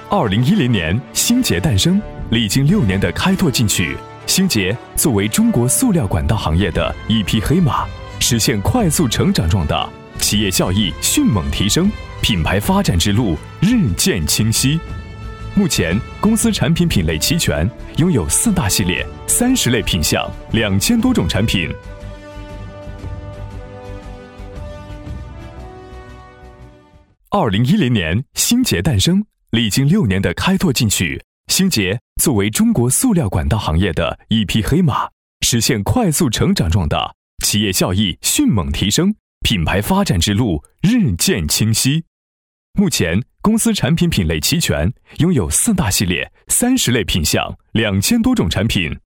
2010年，星捷诞生，历经6年的开拓进取，星捷作为中国塑料管道行业的一匹黑马，实现快速成长壮大，企业效益迅猛提升，品牌发展之路日渐清晰。目前，公司产品品类齐全，拥有4大系列、30类品项、2000多种产品。2010年，星捷诞生，历经6年的开拓进取，星捷作为中国塑料管道行业的一匹黑马，实现快速成长壮大，企业效益迅猛提升，品牌发展之路日渐清晰。目前，公司产品品类齐全，拥有4大系列、30类品项、2000多种产品。